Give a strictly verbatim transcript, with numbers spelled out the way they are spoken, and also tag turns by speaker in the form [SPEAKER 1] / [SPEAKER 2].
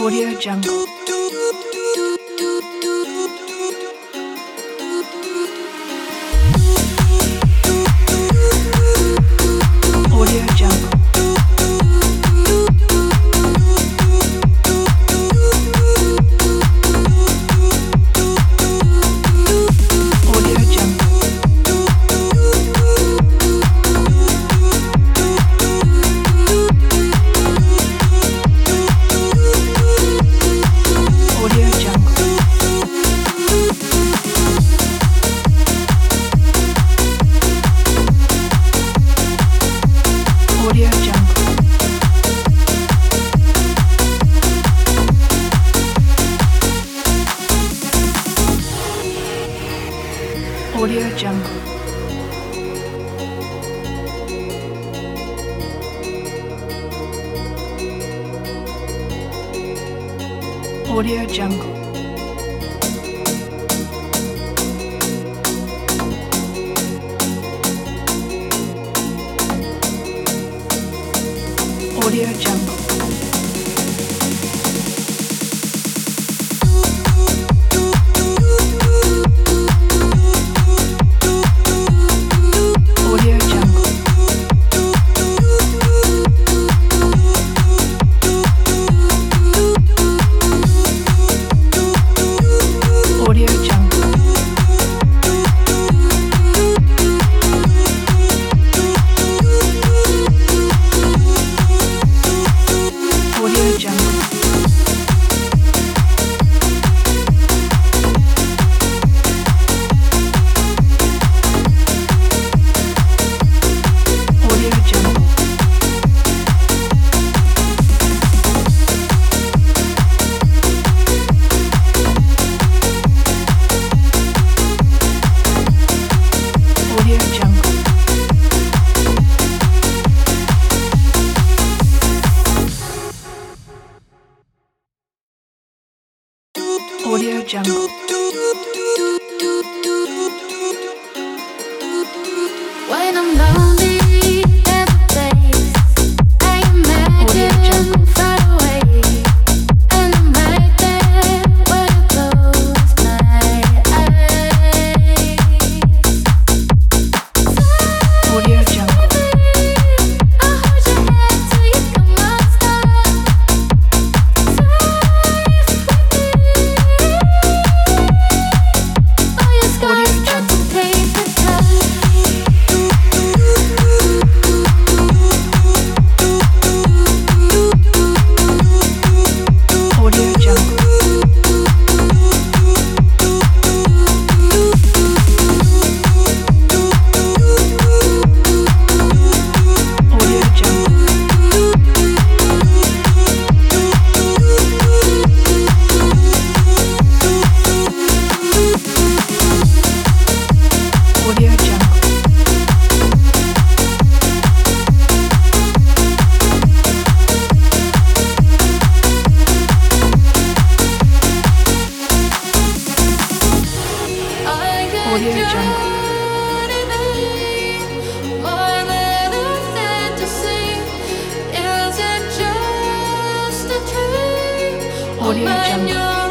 [SPEAKER 1] Audio Jungle. Audio Jungle. Audio Jungle. Audio Jungle. Audio Jungle. Audio Jungle. Audio Jungle. Audio Jungle. Audio Jungle. Audio Jungle. Audio Jungle. Audio Jungle. Audio Jungle. Audio Jungle.
[SPEAKER 2] When I'm lonely, there's a place I imagine far away, and I'm right there when I close my eyes.
[SPEAKER 1] Audio Jungle.
[SPEAKER 2] I'll hold your hand till you come unstuck. All your scars start to taste and touch.
[SPEAKER 1] Audio Jungle. Audio Jungle. Audio Jungle. Audio Jungle.
[SPEAKER 2] More than a fantasy, is it just a dream?
[SPEAKER 1] Audio
[SPEAKER 2] Or when
[SPEAKER 1] Jungle.
[SPEAKER 2] you're